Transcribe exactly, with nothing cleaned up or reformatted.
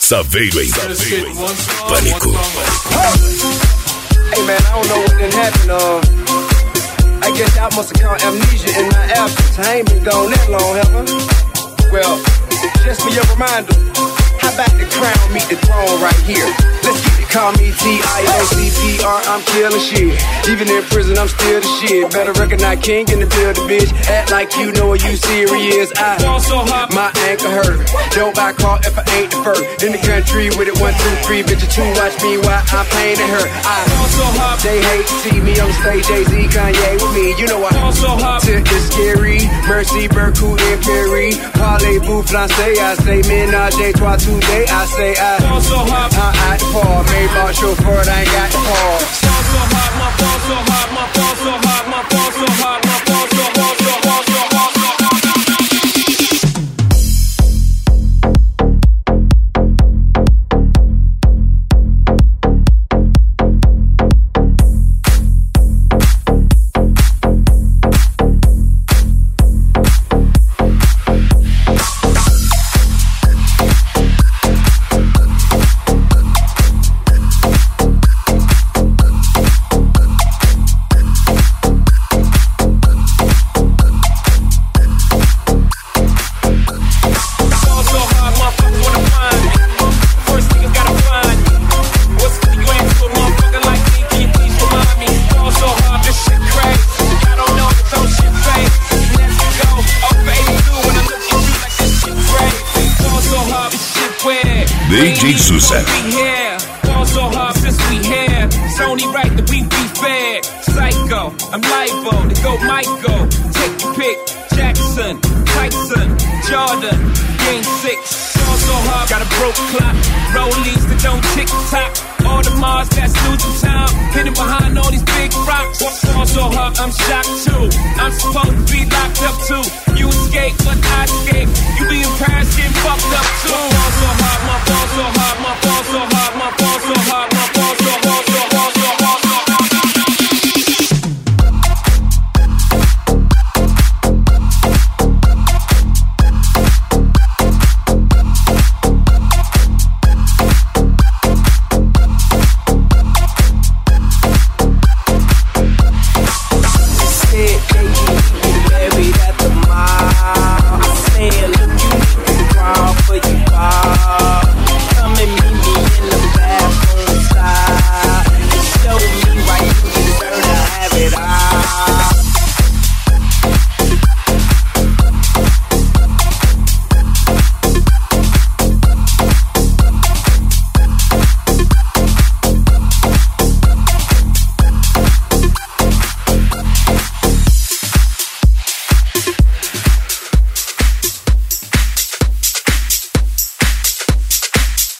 Saveiro em Pânico. Hey man, I don't know what done happened. Uh, I guess y'all must have caught amnesia in my absence. I ain't been gone that long, have I? Well, just for your reminder, how about the crown meet the throne right here? Let's get it. Call me T I O C P R, I'm killing shit. Even in prison, I'm still the shit. Better recognize king in the building, bitch. Act like you know what you serious. I fall so hot, my ankle hurt. Don't buy car if I ain't the first. In the country with it, one, two, three, bitch, two. Watch me while I'm painting her. I fall so hot, they hate to see me on the stage. Jay-Z, Kanye with me, you know I fall so hot. Tip is scary. Mercy, Berkut, and Perry. Parlez-vous français, I say ménage à trois today. I say I fall so hot, I act for me. My chauffeur, I ain't got the pause. Fall so hot, my fall so hot, my fall so hot, my fall so hot, my fall so hot, so hot, so hot, so hot. D J Susan. Fall so hard since we here. It's only right that we be fair. Psycho, I'm liable to go Michael. Take your pick. Jackson, Tyson, Jordan, game six. Fall so hard, got a broke clock. Rollies that don't tick tock. All the Mars that's losing time. Hidden behind all these big rocks. Fall so hard, I'm shy.